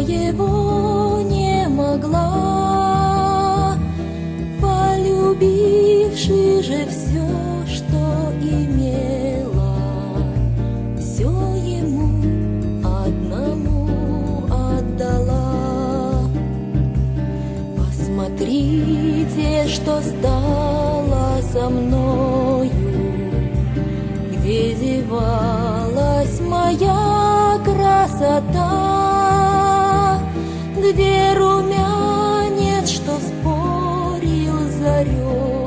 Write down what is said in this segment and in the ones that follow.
его не могла, полюбивши же все, что имела, все ему одному отдала. Посмотрите, что стало со мною, где девалась моя красота, где румянец, что спорил с зарею,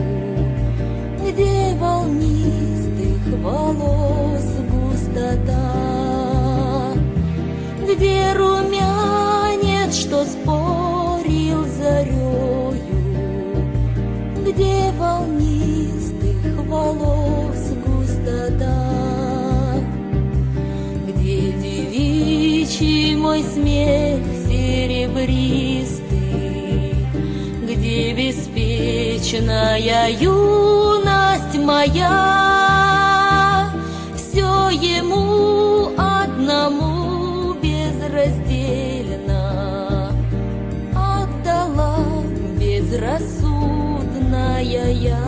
где волнистых волос густота, где румянец, что спорил с зарею, где волнистых волос густота, где девичий мой смех серебристый, где беспечная юность моя, все ему одному безраздельно отдала безрассудная я.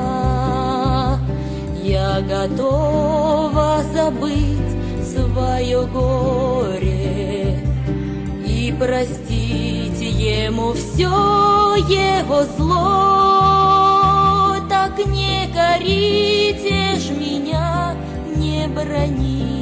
Я готова забыть свое горе и простить ему все его зло. Так не корите ж меня, не броните,